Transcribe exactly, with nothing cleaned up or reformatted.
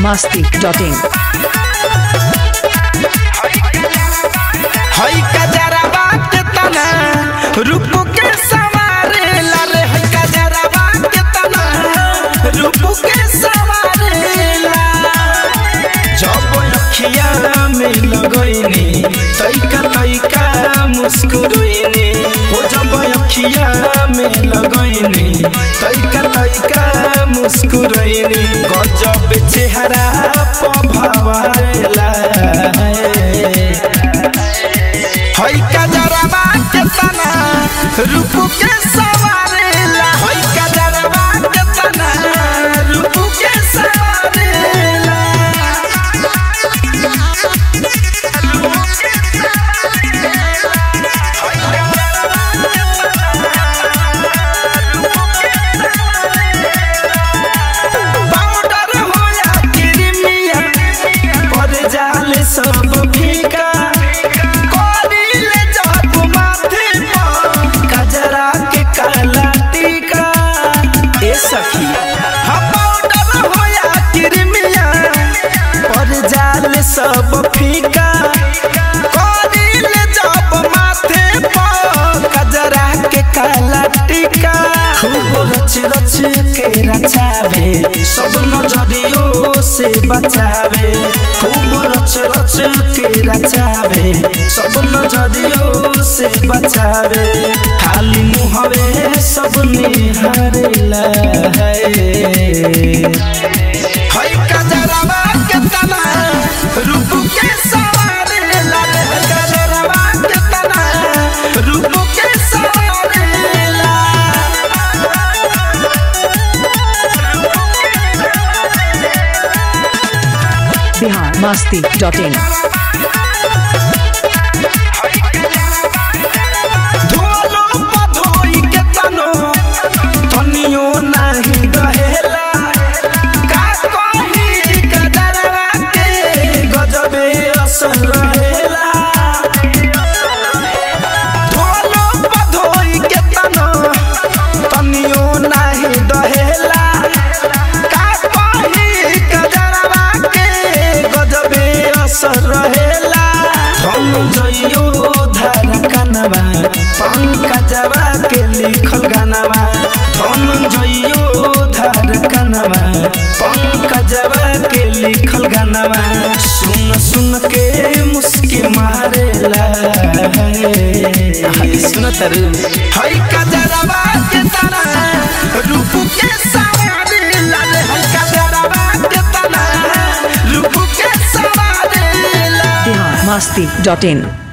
masti dot in. हई कजरवा के तना रूप के सवारे ला रे हई कजरवा के तना रूप के सवारे ला जब अखिया में लगइनी तइका तइका मुस्कुराइनी हो जब अखिया में लगइनी तइका तइका मुस्कुराइनी गजब चेहरा प भवाला हई कजरवा के तना रूप के सवारे ला हई कजरवा के तना रूप के सवारे ला पाउडर होया क्रीमिया पर जाले सब फीका कोडिले जब माथे पर कजरा के काला टीका ए सखी हम पाउडर होया क्रीमिया पर जाले सब फीका कोडिले जब माथे पर कजरा के काला टीका खूब रच रच के रचावे सब नजरियों से बचावे खूब रच रच के रचावे सब नजरियों से बचावे खाली मुहवे सब निहारेला हई कजरवा के तना रूप के सवारे ला रे कजरवा के तना रूप के सवारे ला Bihar masti dot in. धोलो पधोई के तनो तनियो नाही रहेला का कही कजरवा के गजबे असर रहेला धोलो पधोई के तनो तनियो नाही रहेला का कही कजरवा के गजबे असर रहेला हम जइयो धार कनवा पंकजवा के लिखल गानवा हम जइयो धार कनवा पंकजवा के लिखल गानवा सुन सुन के मुस्की मारेला सुन तर हई कजरवा के तना रूप के सवारे ला रे हई कजरवा के तना रूप के सवारे ला Bihar masti dot in.